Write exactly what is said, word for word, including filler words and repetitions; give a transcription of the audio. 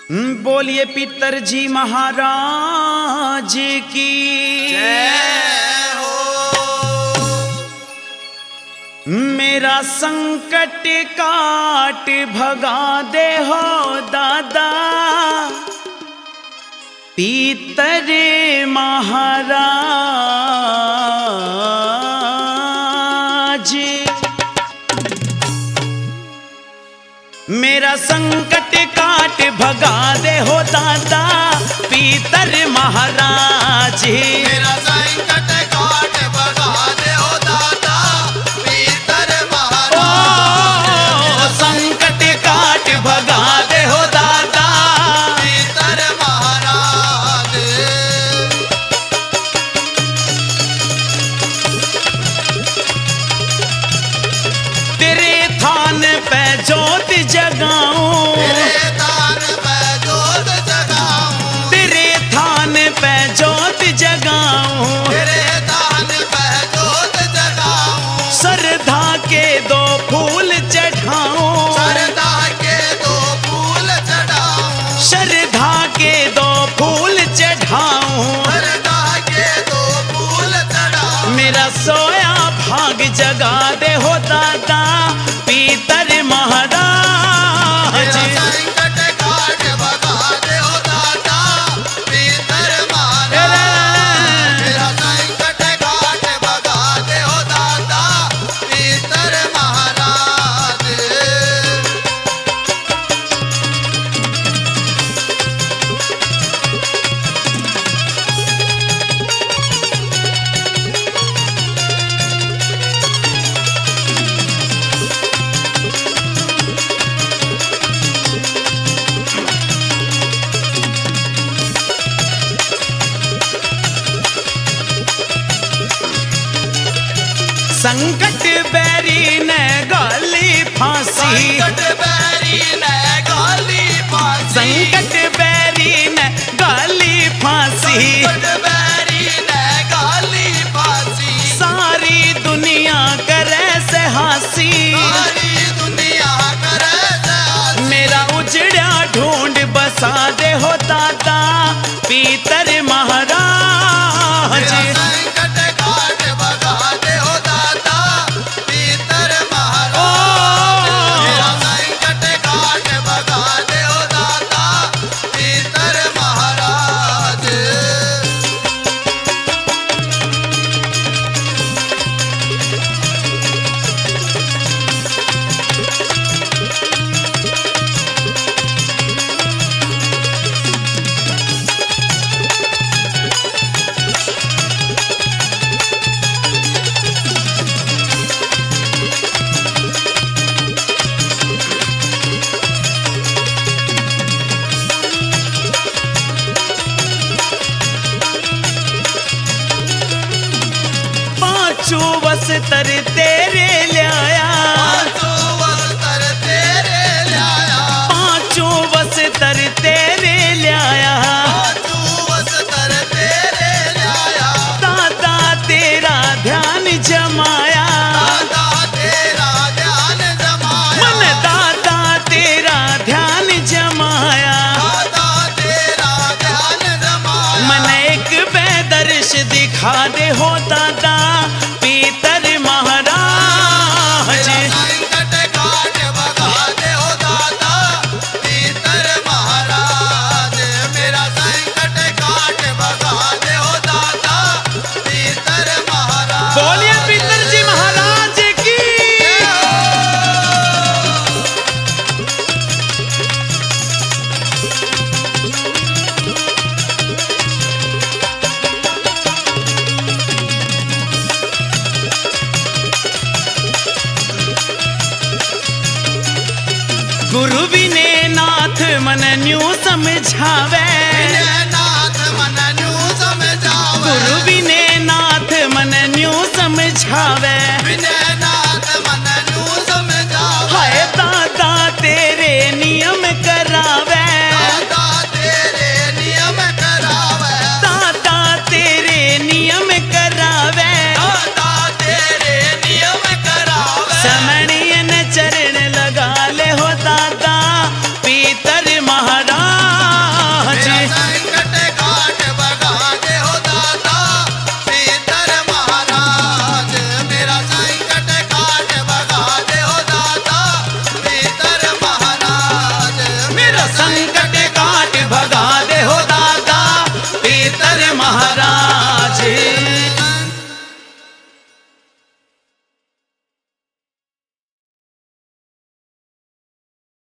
बोलिए पितर जी महाराज की जय हो। मेरा संकट काट भगा दे हो दादा पितर महाराज। मेरा संकट काट भगा दे हो दादा पितर महाराज। मेरा संकट काट भगा दे हो दादा पितर महाराज। ओ संकट काट भगा दे हो दादा पितर महाराज। तेरे थान पे जोत जगाऊं, तेरे दान पे जोत जगाऊं, तेरे थान पे जोत जगाऊं, तेरे दान पे जोत जगाऊं, श्रद्धा के दो फूल चढ़ाऊं, श्रद्धा के दो फूल चढ़ाऊं, श्रद्धा के दो फूल चढ़ाऊं। श्रद्धा के दो फूल चढ़ाऊं। मेरा सोया भाग जगा दे हो दादा पितर महाराज। मेरा संकट काट भगा दे हो दादा पितर महाराज। मेरा संकट काट भगा दे हो दादा पितर महाराज। संकट बैरी ने गाली फांसी, संकट बैरी ने गाली फांसी, संकट बैरी ने गाली फांसी। संकट बैरी ने गाली फांसी। सारी दुनिया करे से हासी, सारी दुनिया करे साथ। मेरा उजड़ा ढूंढ बसा दे हो दादा पितर महाराज। मेरा संकट काट भगा दे हो दादा पितर महाराज। मेरा संकट काट भगा दे हो दादा पितर महाराज। पांचों वस्त्र तेरे लाया, पांचों वस्त्र तेरे लाया, पांचों वस्त्र तेरे लाया। पांचों वस्त्र तेरे लाया, दादा तेरा ध्यान जमाया, दादा तेरा ध्यान जमाया, मन दादा तेरा ध्यान जमाया। दादा तेरा ध्यान जमाया। मन एक बेदर्श दिखा दे हो दादा पितर महाराज। मेरा संकट काट भगा दे हो दादा पितर महाराज। मेरा संकट काट भगा दे हो दादा पितर महाराज। बोलिए पितर जी महाराज की। गुरु विने नाथ मन न्यू समझावे, नाथ मन न्यू समझावे, गुरु विने नाथ मन न्यू समझावे। विनय